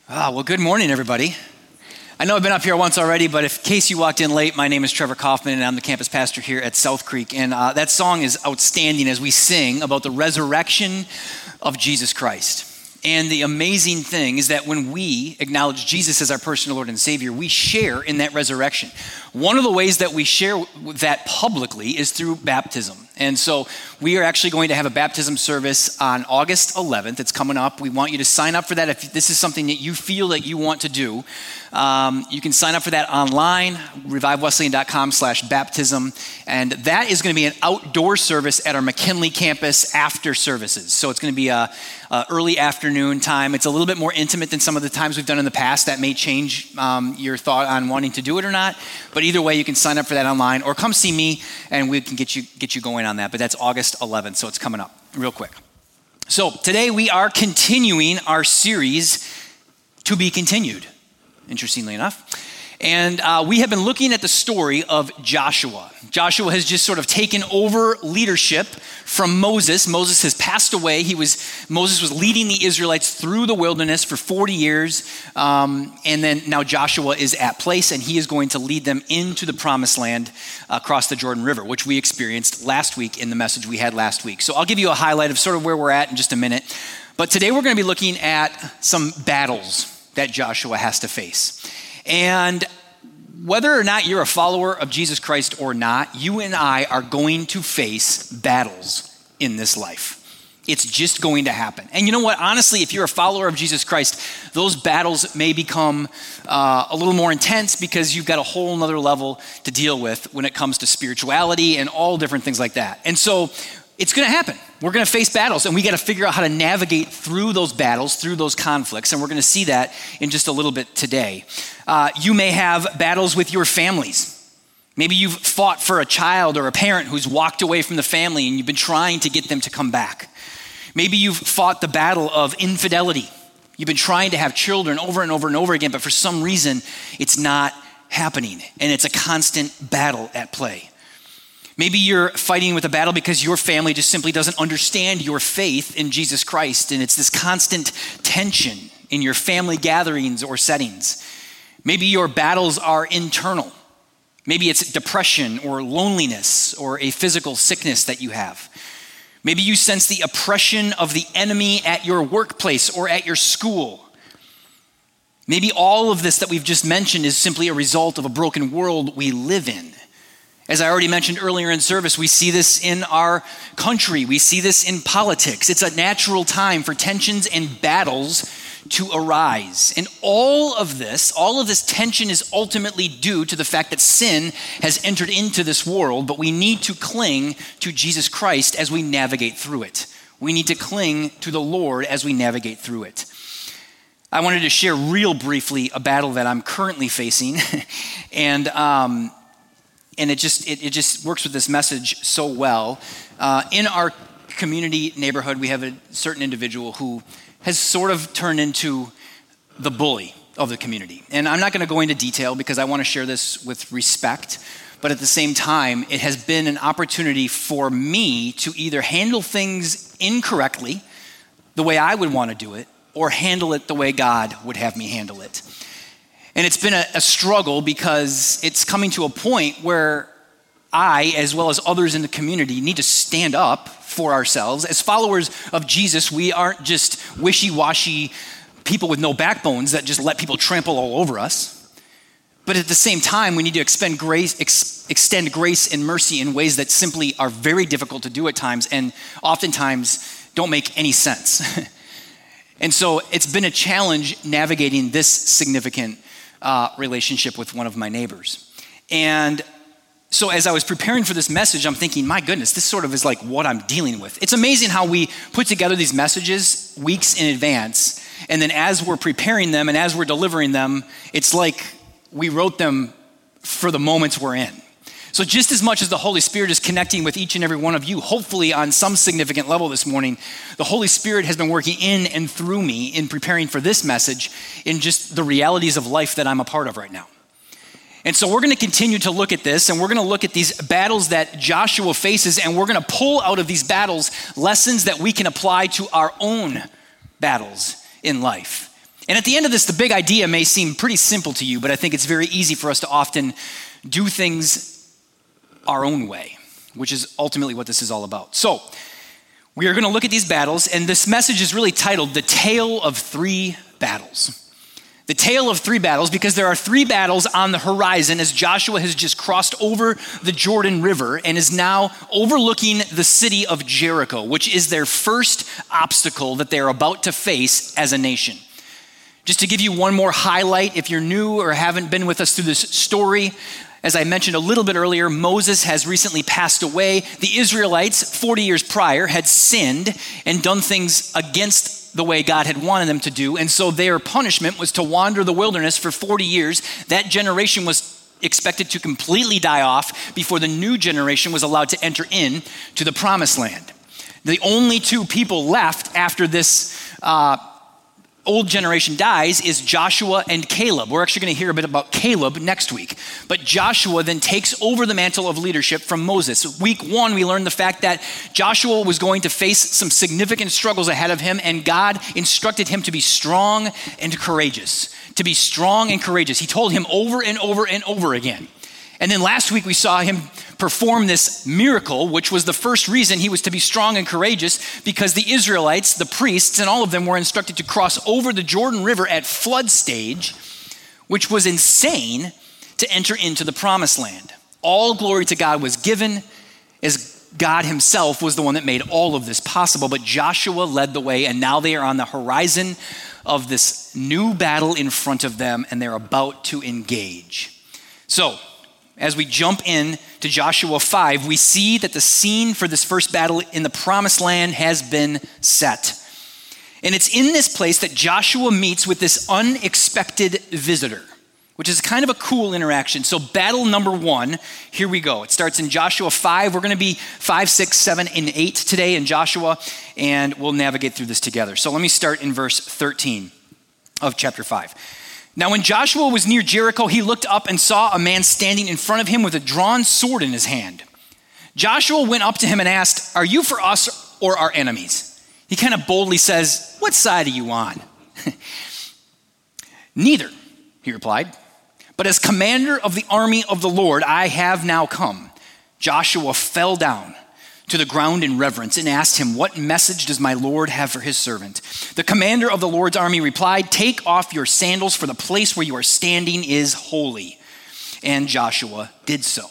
Well, good morning, everybody. I know I've been up here once already, but in case you walked in late, my name is Trevor Kaufman, and I'm the campus pastor here at South Creek. And that song is outstanding as we sing about the resurrection of Jesus Christ. And the amazing thing is that when we acknowledge Jesus as our personal Lord and Savior, we share in that resurrection. One of the ways that we share that publicly is through baptism. And so we are actually going to have a baptism service on August 11th. It's coming up. We want you to sign up for that. If this is something that you feel that you want to do, you can sign up for that online, revivewesleyan.com/baptism. And that is going to be an outdoor service at our McKinley campus after services. So it's going to be a early afternoon time. It's a little bit more intimate than some of the times we've done in the past. That may change your thought on wanting to do it or not. But either way, you can sign up for that online or come see me and we can get you going on that. But that's August 11th, so it's coming up real quick. So today we are continuing our series, To Be Continued, interestingly enough. And we have been looking at the story of Joshua. Joshua has just sort of taken over leadership from Moses. Moses has passed away. Moses was leading the Israelites through the wilderness for 40 years. And then now Joshua is at place, and he is going to lead them into the promised land across the Jordan River, which we experienced last week in the message we had last week. So I'll give you a highlight of sort of where we're at in just a minute. But today we're going to be looking at some battles that Joshua has to face. And whether or not you're a follower of Jesus Christ or not, you and I are going to face battles in this life. It's just going to happen. And you know what? Honestly, if you're a follower of Jesus Christ, those battles may become a little more intense because you've got a whole nother level to deal with when it comes to spirituality and all different things like that. And so it's going to happen. We're going to face battles, and we got to figure out how to navigate through those battles, through those conflicts, and we're going to see that in just a little bit today. You may have battles with your families. Maybe you've fought for a child or a parent who's walked away from the family, and you've been trying to get them to come back. Maybe you've fought the battle of infidelity. You've been trying to have children over and over and over again, but for some reason, it's not happening, and it's a constant battle at play. Maybe you're fighting with a battle because your family just simply doesn't understand your faith in Jesus Christ, and it's this constant tension in your family gatherings or settings. Maybe your battles are internal. Maybe it's depression or loneliness or a physical sickness that you have. Maybe you sense the oppression of the enemy at your workplace or at your school. Maybe all of this that we've just mentioned is simply a result of a broken world we live in. As I already mentioned earlier in service, we see this in our country. We see this in politics. It's a natural time for tensions and battles to arise. And all of this tension is ultimately due to the fact that sin has entered into this world, but we need to cling to Jesus Christ as we navigate through it. We need to cling to the Lord as we navigate through it. I wanted to share real briefly a battle that I'm currently facing, and it just works with this message so well. In our community neighborhood, we have a certain individual who has sort of turned into the bully of the community. And I'm not going to go into detail because I want to share this with respect. But at the same time, it has been an opportunity for me to either handle things incorrectly, the way I would want to do it, or handle it the way God would have me handle it. And it's been a struggle because it's coming to a point where I, as well as others in the community, need to stand up for ourselves. As followers of Jesus, we aren't just wishy-washy people with no backbones that just let people trample all over us. But at the same time, we need to extend grace and mercy in ways that simply are very difficult to do at times and oftentimes don't make any sense. And so it's been a challenge navigating this significant relationship with one of my neighbors. And so as I was preparing for this message, I'm thinking, my goodness, this sort of is like what I'm dealing with. It's amazing how we put together these messages weeks in advance, and then as we're preparing them and as we're delivering them, it's like we wrote them for the moments we're in. So just as much as the Holy Spirit is connecting with each and every one of you, hopefully on some significant level this morning, the Holy Spirit has been working in and through me in preparing for this message in just the realities of life that I'm a part of right now. And so we're going to continue to look at this, and we're going to look at these battles that Joshua faces, and we're going to pull out of these battles lessons that we can apply to our own battles in life. And at the end of this, the big idea may seem pretty simple to you, but I think it's very easy for us to often do things our own way, which is ultimately what this is all about. So we are going to look at these battles, and this message is really titled The Tale of Three Battles. The Tale of Three Battles, because there are three battles on the horizon as Joshua has just crossed over the Jordan River and is now overlooking the city of Jericho, which is their first obstacle that they are about to face as a nation. Just to give you one more highlight, if you're new or haven't been with us through this story, as I mentioned a little bit earlier, Moses has recently passed away. The Israelites, 40 years prior, had sinned and done things against the way God had wanted them to do. And so their punishment was to wander the wilderness for 40 years. That generation was expected to completely die off before the new generation was allowed to enter in to the promised land. The only two people left after this old generation dies is Joshua and Caleb. We're actually going to hear a bit about Caleb next week. But Joshua then takes over the mantle of leadership from Moses. Week 1, we learned the fact that Joshua was going to face some significant struggles ahead of him, and God instructed him to be strong and courageous. To be strong and courageous. He told him over and over and over again. And then last week we saw him perform this miracle, which was the first reason he was to be strong and courageous, because the Israelites, the priests, and all of them were instructed to cross over the Jordan River at flood stage, which was insane, to enter into the promised land. All glory to God was given, as God himself was the one that made all of this possible, but Joshua led the way, and now they are on the horizon of this new battle in front of them, and they're about to engage. So, as we jump in to Joshua 5, we see that the scene for this first battle in the promised land has been set. And it's in this place that Joshua meets with this unexpected visitor, which is kind of a cool interaction. So battle number 1, here we go. It starts in Joshua 5. We're going to be 5, 6, 7, and 8 today in Joshua, and we'll navigate through this together. So let me start in verse 13 of chapter 5. Now, when Joshua was near Jericho, he looked up and saw a man standing in front of him with a drawn sword in his hand. Joshua went up to him and asked, "Are you for us or our enemies?" He kind of boldly says, "What side are you on?" "Neither," he replied, "but as commander of the army of the Lord, I have now come." Joshua fell down to the ground in reverence and asked him, "What message does my Lord have for his servant?" The commander of the Lord's army replied, "Take off your sandals, for the place where you are standing is holy." And Joshua did so.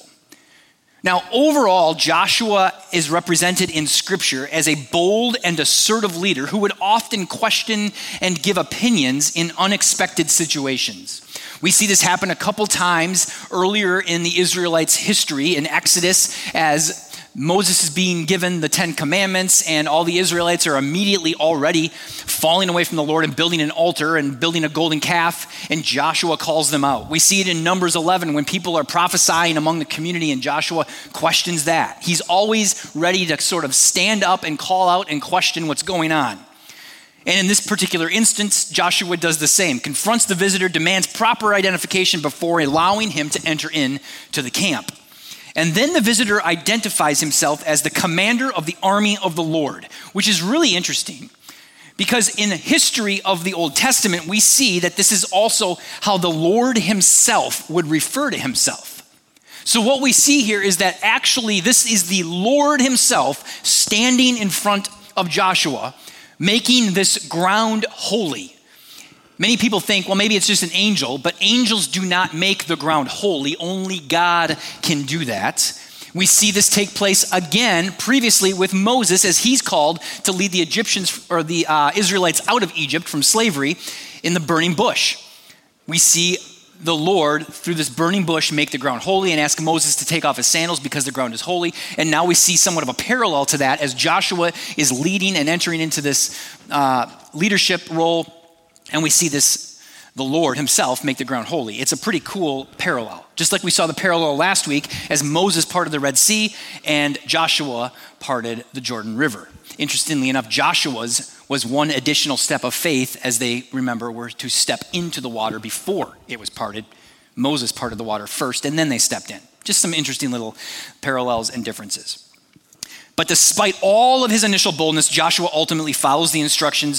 Now, overall, Joshua is represented in Scripture as a bold and assertive leader who would often question and give opinions in unexpected situations. We see this happen a couple times earlier in the Israelites' history in Exodus, as Moses is being given the 10 commandments, and all the Israelites are immediately already falling away from the Lord and building an altar and building a golden calf, and Joshua calls them out. We see it in Numbers 11 when people are prophesying among the community, and Joshua questions that. He's always ready to sort of stand up and call out and question what's going on. And in this particular instance, Joshua does the same, confronts the visitor, demands proper identification before allowing him to enter into the camp. And then the visitor identifies himself as the commander of the army of the Lord, which is really interesting because in the history of the Old Testament, we see that this is also how the Lord himself would refer to himself. So what we see here is that actually this is the Lord himself standing in front of Joshua, making this ground holy. Many people think, well, maybe it's just an angel, but angels do not make the ground holy. Only God can do that. We see this take place again previously with Moses as he's called to lead the Egyptians or the Israelites out of Egypt from slavery in the burning bush. We see the Lord through this burning bush make the ground holy and ask Moses to take off his sandals because the ground is holy. And now we see somewhat of a parallel to that as Joshua is leading and entering into this leadership role. And we see this, the Lord himself make the ground holy. It's a pretty cool parallel. Just like we saw the parallel last week as Moses parted the Red Sea and Joshua parted the Jordan River. Interestingly enough, Joshua's was one additional step of faith, as they, remember, were to step into the water before it was parted. Moses parted the water first, and then they stepped in. Just some interesting little parallels and differences. But despite all of his initial boldness, Joshua ultimately follows the instructions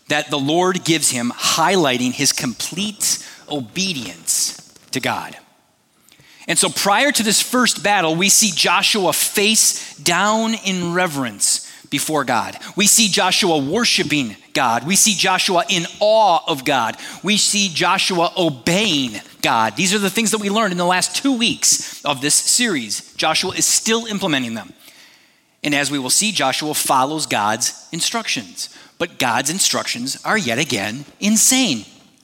that the Lord gives him, highlighting his complete obedience to God. And so prior to this first battle, we see Joshua face down in reverence before God. We see Joshua worshiping God. We see Joshua in awe of God. We see Joshua obeying God. These are the things that we learned in the last 2 weeks of this series. Joshua is still implementing them. And as we will see, Joshua follows God's instructions. But God's instructions are yet again insane.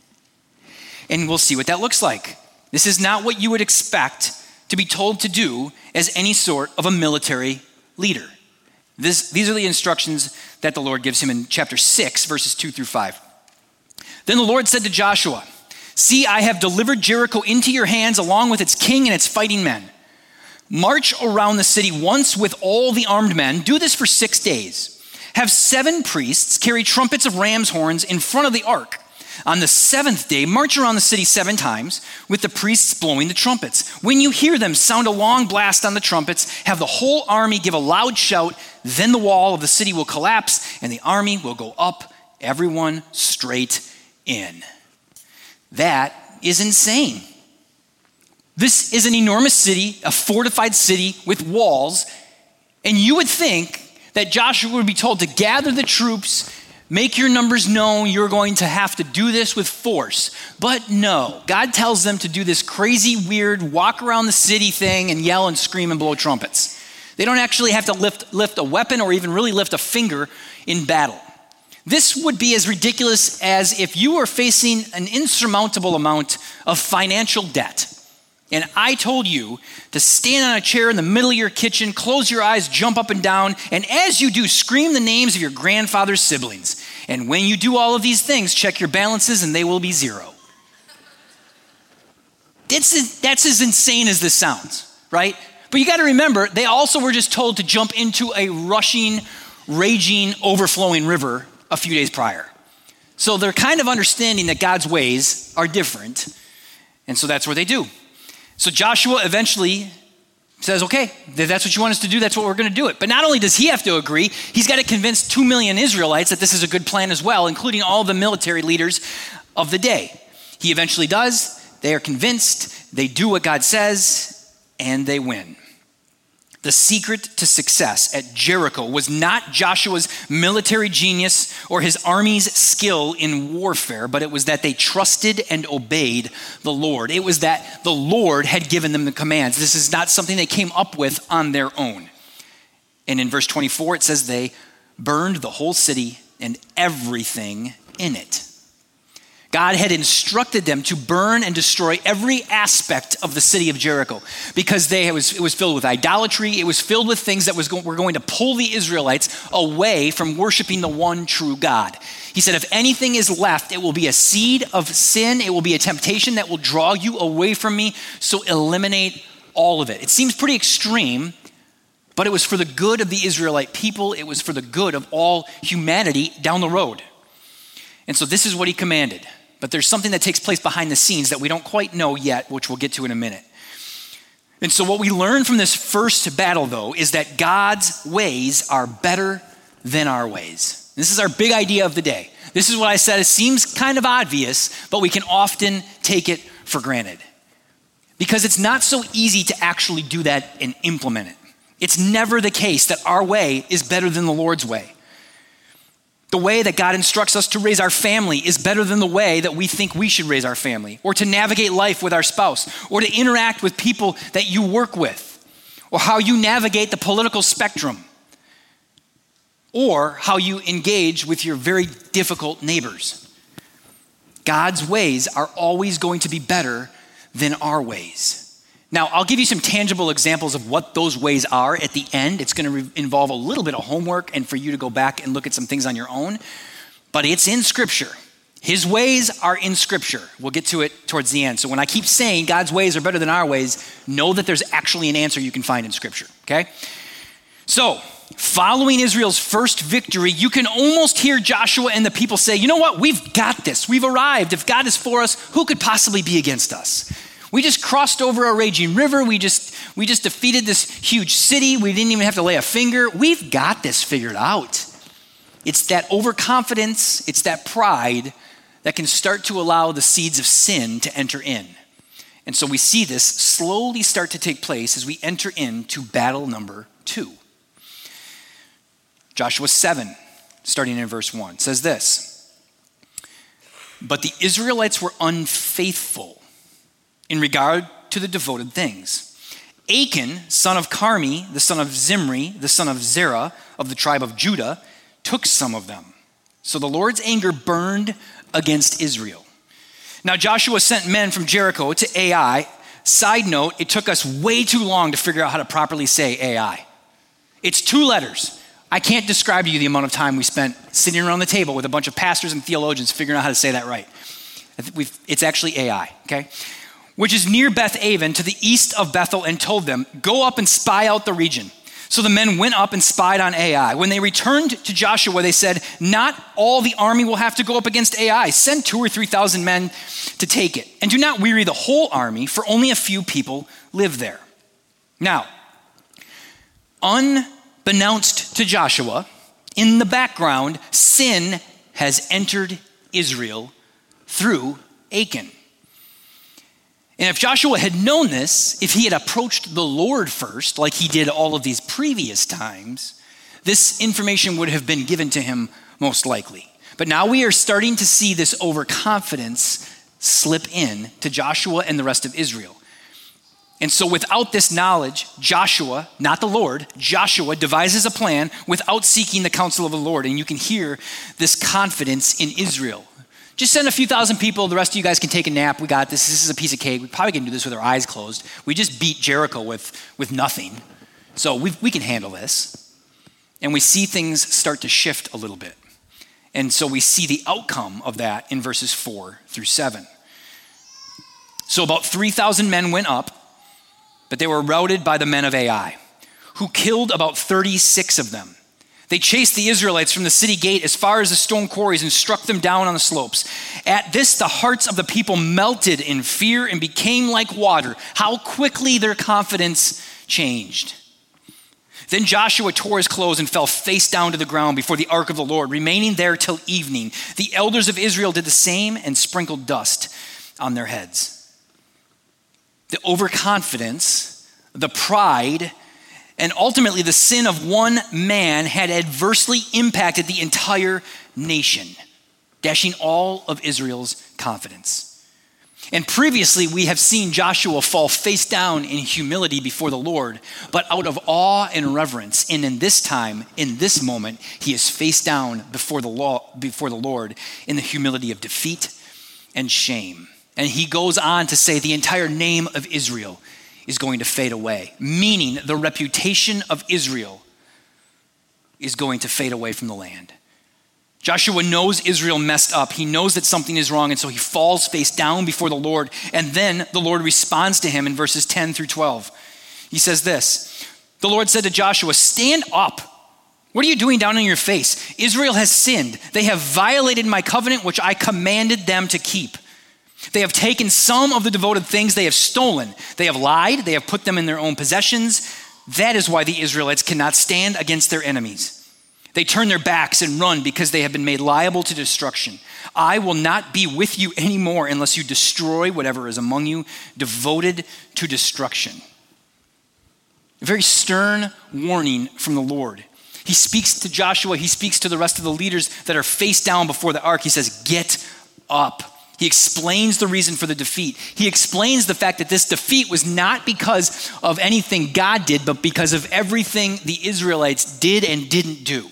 And we'll see what that looks like. This is not what you would expect to be told to do as any sort of a military leader. These are the instructions that the Lord gives him in chapter 6, verses 2 through 5. Then the Lord said to Joshua, "See, I have delivered Jericho into your hands along with its king and its fighting men. March around the city once with all the armed men. Do this for 6 days. Have 7 priests carry trumpets of ram's horns in front of the ark. On the 7th day, march around the city 7 times with the priests blowing the trumpets. When you hear them sound a long blast on the trumpets, have the whole army give a loud shout. Then the wall of the city will collapse and the army will go up, everyone straight in." That is insane. This is an enormous city, a fortified city with walls, and you would think that Joshua would be told to gather the troops, make your numbers known, you're going to have to do this with force. But no, God tells them to do this crazy, weird, walk around the city thing and yell and scream and blow trumpets. They don't actually have to lift a weapon or even really lift a finger in battle. This would be as ridiculous as if you were facing an insurmountable amount of financial debt. And I told you to stand on a chair in the middle of your kitchen, close your eyes, jump up and down, and as you do, scream the names of your grandfather's siblings. And when you do all of these things, check your balances and they will be 0. That's as insane as this sounds, right? But you got to remember, they also were just told to jump into a rushing, raging, overflowing river a few days prior. So they're kind of understanding that God's ways are different. And so that's what they do. So Joshua eventually says, okay, if that's what you want us to do, that's what we're going to do it. But not only does he have to agree, he's got to convince 2 million Israelites that this is a good plan as well, including all the military leaders of the day. He eventually does. They are convinced. They do what God says, and they win. The secret to success at Jericho was not Joshua's military genius or his army's skill in warfare, but it was that they trusted and obeyed the Lord. It was that the Lord had given them the commands. This is not something they came up with on their own. And in verse 24, it says they burned the whole city and everything in it. God had instructed them to burn and destroy every aspect of the city of Jericho because it was filled with idolatry. It was filled with things that were going to pull the Israelites away from worshiping the one true God. He said, if anything is left, it will be a seed of sin. It will be a temptation that will draw you away from me. So eliminate all of it. It seems pretty extreme, but it was for the good of the Israelite people. It was for the good of all humanity down the road. And so this is what he commanded. But there's something that takes place behind the scenes that we don't quite know yet, which we'll get to in a minute. And so what we learn from this first battle, though, is that God's ways are better than our ways. This is our big idea of the day. This is what I said. It seems kind of obvious, but we can often take it for granted. Because it's not so easy to actually do that and implement it. It's never the case that our way is better than the Lord's way. The way that God instructs us to raise our family is better than the way that we think we should raise our family, or to navigate life with our spouse, or to interact with people that you work with, or how you navigate the political spectrum, or how you engage with your very difficult neighbors. God's ways are always going to be better than our ways. Now, I'll give you some tangible examples of what those ways are at the end. It's going to involve a little bit of homework and for you to go back and look at some things on your own, but it's in Scripture. His ways are in Scripture. We'll get to it towards the end. So when I keep saying God's ways are better than our ways, know that there's actually an answer you can find in Scripture, okay? So, following Israel's first victory, you can almost hear Joshua and the people say, you know what, we've got this. We've arrived. If God is for us, who could possibly be against us? We just crossed over a raging river. We just defeated this huge city. We didn't even have to lay a finger. We've got this figured out. It's that overconfidence, it's that pride that can start to allow the seeds of sin to enter in. And so we see this slowly start to take place as we enter into battle number 2. Joshua 7, starting in verse 1, says this: "But the Israelites were unfaithful in regard to the devoted things. Achan, son of Carmi, the son of Zimri, the son of Zerah, of the tribe of Judah, took some of them. So the Lord's anger burned against Israel. Now Joshua sent men from Jericho to Ai. Side note, it took us way too long to figure out how to properly say Ai. It's 2 letters. I can't describe to you the amount of time we spent sitting around the table with a bunch of pastors and theologians figuring out how to say that right. It's actually Ai, okay? Which is near Beth Aven to the east of Bethel, and told them, go up and spy out the region. So the men went up and spied on Ai. When they returned to Joshua, they said, not all the army will have to go up against Ai. Send 2,000 or 3,000 men to take it. And do not weary the whole army, for only a few people live there. Now, unbeknownst to Joshua, in the background, sin has entered Israel through Achan. And if Joshua had known this, if he had approached the Lord first, like he did all of these previous times, this information would have been given to him most likely. But now we are starting to see this overconfidence slip in to Joshua and the rest of Israel. And so without this knowledge, Joshua, not the Lord, Joshua devises a plan without seeking the counsel of the Lord. And you can hear this confidence in Israel. Just send a few thousand people. The rest of you guys can take a nap. We got this. This is a piece of cake. We probably can do this with our eyes closed. We just beat Jericho with nothing. So we can handle this. And we see things start to shift a little bit. And so we see the outcome of that in verses 4 through 7. So about 3,000 men went up, but they were routed by the men of Ai, who killed about 36 of them. They chased the Israelites from the city gate as far as the stone quarries and struck them down on the slopes. At this, the hearts of the people melted in fear and became like water. How quickly their confidence changed. Then Joshua tore his clothes and fell face down to the ground before the ark of the Lord, remaining there till evening. The elders of Israel did the same and sprinkled dust on their heads. The overconfidence, the pride, and ultimately the sin of one man had adversely impacted the entire nation, dashing all of Israel's confidence. And previously we have seen Joshua fall face down in humility before the Lord, but out of awe and reverence. And in this time, in this moment, he is face down before the Lord in the humility of defeat and shame. And he goes on to say the entire name of Israel is going to fade away, meaning the reputation of Israel is going to fade away from the land. Joshua knows Israel messed up. He knows that something is wrong, and so he falls face down before the Lord, and then the Lord responds to him in verses 10 through 12. He says this: the Lord said to Joshua, stand up. What are you doing down on your face? Israel has sinned. They have violated my covenant, which I commanded them to keep. They have taken some of the devoted things they have stolen. They have lied. They have put them in their own possessions. That is why the Israelites cannot stand against their enemies. They turn their backs and run because they have been made liable to destruction. I will not be with you anymore unless you destroy whatever is among you devoted to destruction. A very stern warning from the Lord. He speaks to Joshua. He speaks to the rest of the leaders that are face down before the ark. He says, get up. He explains the reason for the defeat. He explains the fact that this defeat was not because of anything God did, but because of everything the Israelites did and didn't do.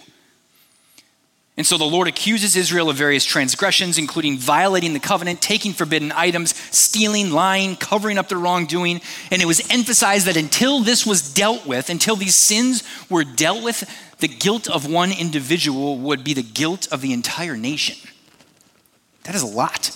And so the Lord accuses Israel of various transgressions, including violating the covenant, taking forbidden items, stealing, lying, covering up their wrongdoing. And it was emphasized that until this was dealt with, until these sins were dealt with, the guilt of one individual would be the guilt of the entire nation. That is a lot.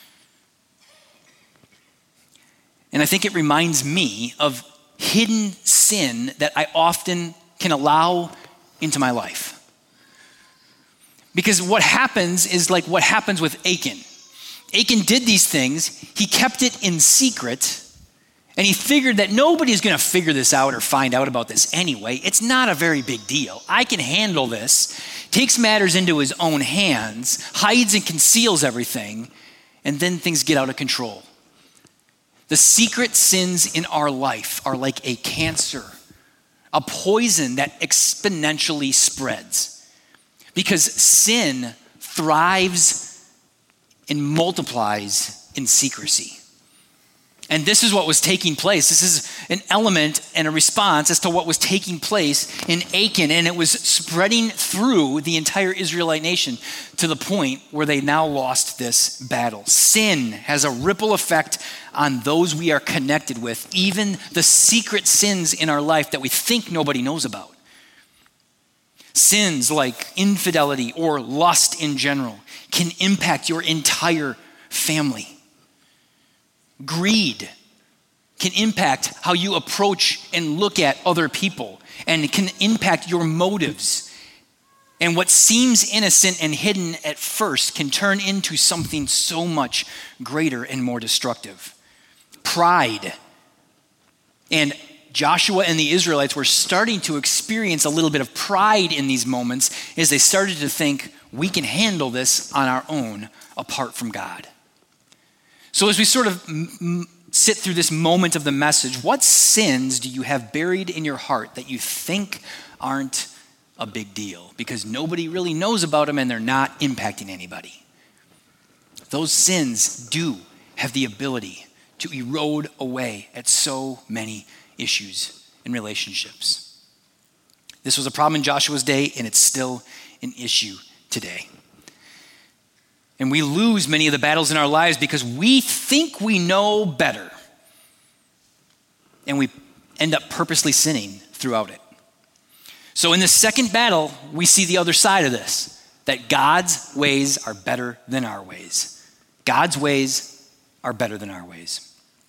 And I think it reminds me of hidden sin that I often can allow into my life. Because what happens is like what happens with Achan. Achan did these things, he kept it in secret, and he figured that nobody's gonna figure this out or find out about this anyway. It's not a very big deal. I can handle this. takes matters into his own hands, hides and conceals everything, and then things get out of control. The secret sins in our life are like a cancer, a poison that exponentially spreads, because sin thrives and multiplies in secrecy. And this is what was taking place. This is an element and a response as to what was taking place in Achan, and it was spreading through the entire Israelite nation to the point where they now lost this battle. Sin has a ripple effect on those we are connected with, even the secret sins in our life that we think nobody knows about. Sins like infidelity or lust in general can impact your entire family. Greed can impact how you approach and look at other people, and it can impact your motives. And what seems innocent and hidden at first can turn into something so much greater and more destructive. Pride. And Joshua and the Israelites were starting to experience a little bit of pride in these moments as they started to think, we can handle this on our own apart from God. So as we sort of sit through this moment of the message, what sins do you have buried in your heart that you think aren't a big deal because nobody really knows about them and they're not impacting anybody? Those sins do have the ability to erode away at so many issues and relationships. This was a problem in Joshua's day, and it's still an issue today. And we lose many of the battles in our lives because we think we know better. And we end up purposely sinning throughout it. So in the second battle, we see the other side of this, that God's ways are better than our ways. God's ways are better than our ways.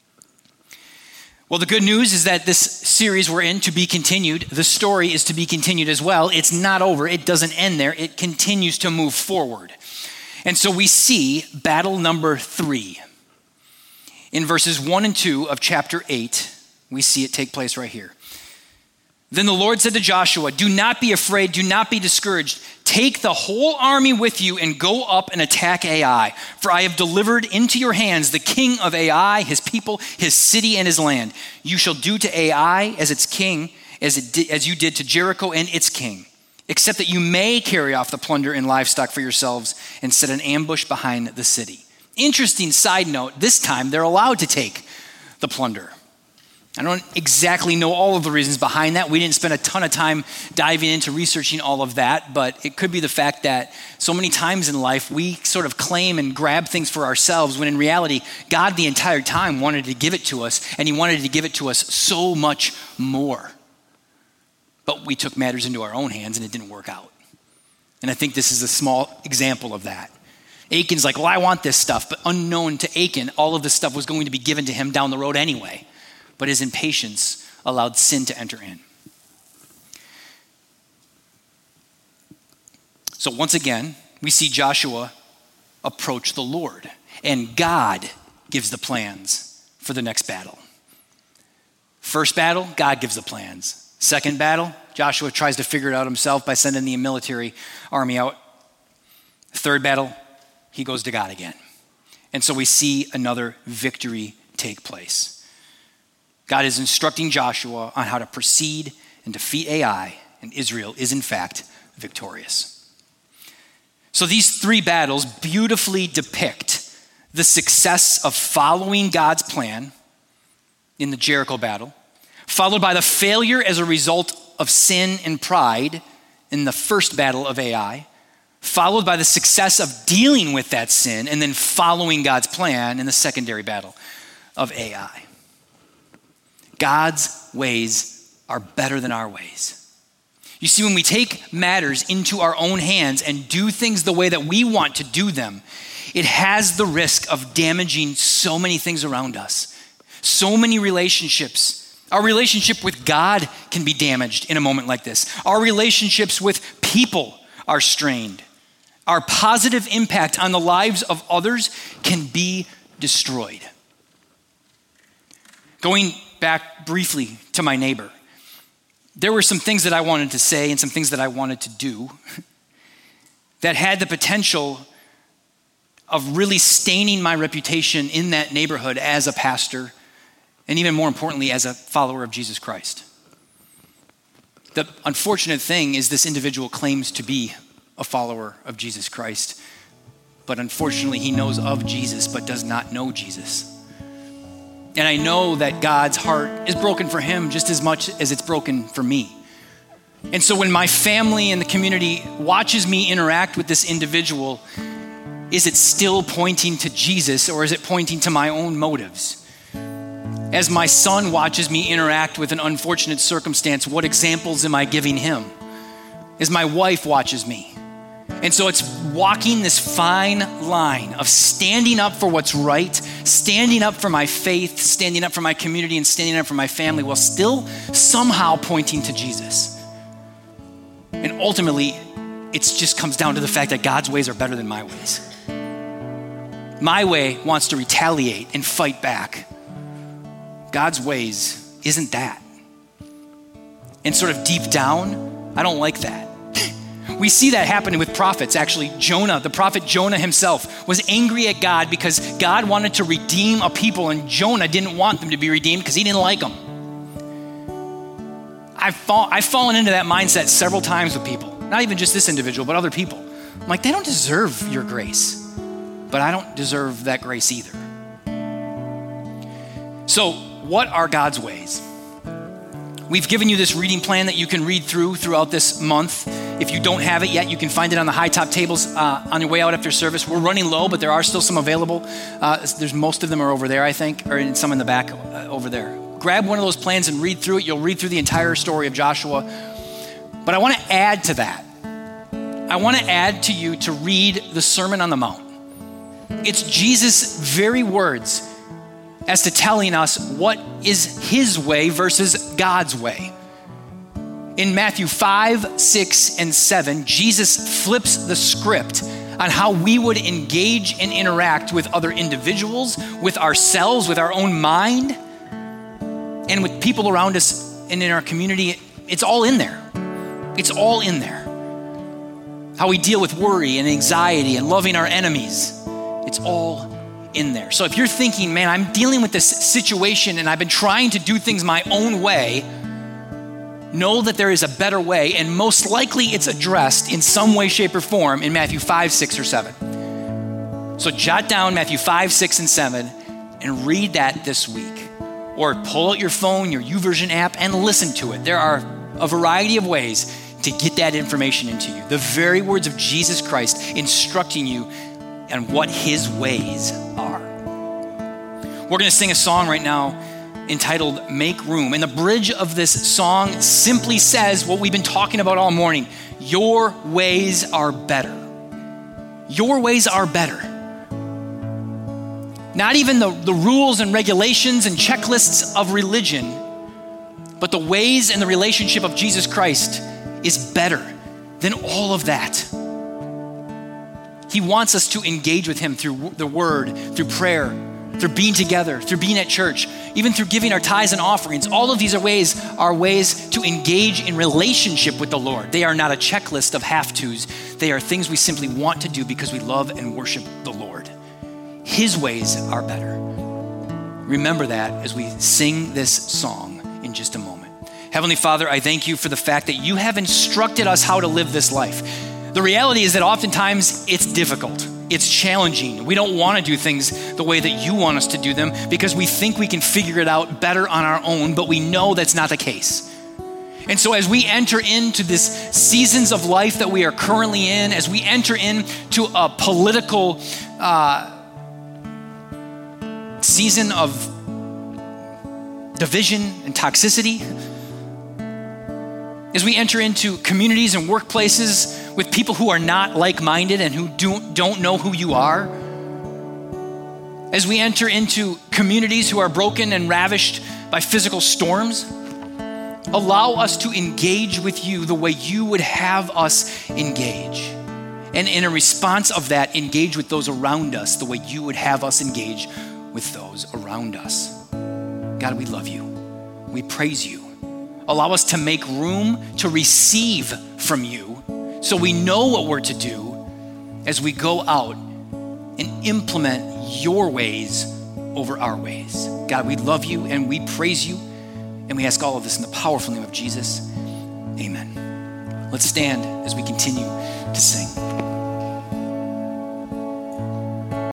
Well, the good news is that this series we're in, to be continued, the story is to be continued as well. It's not over. It doesn't end there. It continues to move forward. And so we see battle number 3. In verses 1 and 2 of chapter 8, we see it take place right here. Then the Lord said to Joshua, do not be afraid, do not be discouraged. Take the whole army with you and go up and attack Ai. For I have delivered into your hands the king of Ai, his people, his city, and his land. You shall do to Ai as its king, as you did to Jericho and its king. Except that you may carry off the plunder and livestock for yourselves and set an ambush behind the city. Interesting side note, this time they're allowed to take the plunder. I don't exactly know all of the reasons behind that. We didn't spend a ton of time diving into researching all of that, but it could be the fact that so many times in life we sort of claim and grab things for ourselves when in reality, God the entire time wanted to give it to us, and he wanted to give it to us so much more. But we took matters into our own hands and it didn't work out. And I think this is a small example of that. Achan's like, well, I want this stuff. But unknown to Achan, all of this stuff was going to be given to him down the road anyway. But his impatience allowed sin to enter in. So once again, we see Joshua approach the Lord. And God gives the plans for the next battle. First battle, God gives the plans. Second battle, Joshua tries to figure it out himself by sending the military army out. Third battle, he goes to God again. And so we see another victory take place. God is instructing Joshua on how to proceed and defeat Ai, and Israel is in fact victorious. So these 3 battles beautifully depict the success of following God's plan in the Jericho battle, followed by the failure as a result of sin and pride in the first battle of Ai, followed by the success of dealing with that sin and then following God's plan in the secondary battle of Ai. God's ways are better than our ways. You see, when we take matters into our own hands and do things the way that we want to do them, it has the risk of damaging so many things around us, so many relationships. Our relationship with God can be damaged in a moment like this. Our relationships with people are strained. Our positive impact on the lives of others can be destroyed. Going back briefly to my neighbor, there were some things that I wanted to say and some things that I wanted to do. that had the potential of really staining my reputation in that neighborhood as a pastor, and even more importantly, as a follower of Jesus Christ. The unfortunate thing is this individual claims to be a follower of Jesus Christ, but unfortunately he knows of Jesus but does not know Jesus. And I know that God's heart is broken for him just as much as it's broken for me. And so when my family and the community watches me interact with this individual, is it still pointing to Jesus or is it pointing to my own motives? As my son watches me interact with an unfortunate circumstance, what examples am I giving him? As my wife watches me. And so it's walking this fine line of standing up for what's right, standing up for my faith, standing up for my community, and standing up for my family while still somehow pointing to Jesus. And ultimately, it just comes down to the fact that God's ways are better than my ways. My way wants to retaliate and fight back. God's ways isn't that. And sort of deep down, I don't like that. We see that happening with prophets. Actually, Jonah, the prophet Jonah himself, was angry at God because God wanted to redeem a people and Jonah didn't want them to be redeemed because he didn't like them. I've fallen into that mindset several times with people. Not even just this individual, but other people. I'm like, they don't deserve your grace, but I don't deserve that grace either. So, what are God's ways? We've given you this reading plan that you can read throughout this month. If you don't have it yet, you can find it on the high top tables on your way out after service. We're running low, but there are still some available. There's most of them are over there, I think, or some in the back over there. Grab one of those plans and read through it. You'll read through the entire story of Joshua. But I want to add to that. I want to add to you to read the Sermon on the Mount. It's Jesus' very words as to telling us what is his way versus God's way. In Matthew 5, 6, and 7, Jesus flips the script on how we would engage and interact with other individuals, with ourselves, with our own mind, and with people around us and in our community. It's all in there. It's all in there. How we deal with worry and anxiety and loving our enemies. It's all in there. So if you're thinking, man, I'm dealing with this situation and I've been trying to do things my own way, know that there is a better way, and most likely it's addressed in some way, shape, or form in Matthew 5, 6, or 7. So jot down Matthew 5, 6, and 7 and read that this week. Or pull out your phone, your YouVersion app, and listen to it. There are a variety of ways to get that information into you. The very words of Jesus Christ instructing you on what his ways are. We're going to sing a song right now entitled Make Room. And the bridge of this song simply says what we've been talking about all morning. Your ways are better. Your ways are better. Not even the rules and regulations and checklists of religion, but the ways and the relationship of Jesus Christ is better than all of that. He wants us to engage with him through the word, through prayer, through being together, through being at church, even through giving our tithes and offerings. All of these are ways to engage in relationship with the Lord. They are not a checklist of have-tos. They are things we simply want to do because we love and worship the Lord. His ways are better. Remember that as we sing this song in just a moment. Heavenly Father, I thank you for the fact that you have instructed us how to live this life. The reality is that oftentimes it's difficult. It's challenging. We don't want to do things the way that you want us to do them because we think we can figure it out better on our own, but we know that's not the case. And so as we enter into this seasons of life that we are currently in, as we enter into a political season of division and toxicity, as we enter into communities and workplaces with people who are not like-minded and who don't know who you are, as we enter into communities who are broken and ravished by physical storms, allow us to engage with you the way you would have us engage. And in a response of that, engage with those around us the way you would have us engage with those around us. God, we love you. We praise you. Allow us to make room to receive from you so we know what we're to do as we go out and implement your ways over our ways. God, we love you and we praise you, and we ask all of this in the powerful name of Jesus. Amen. Let's stand as we continue to sing.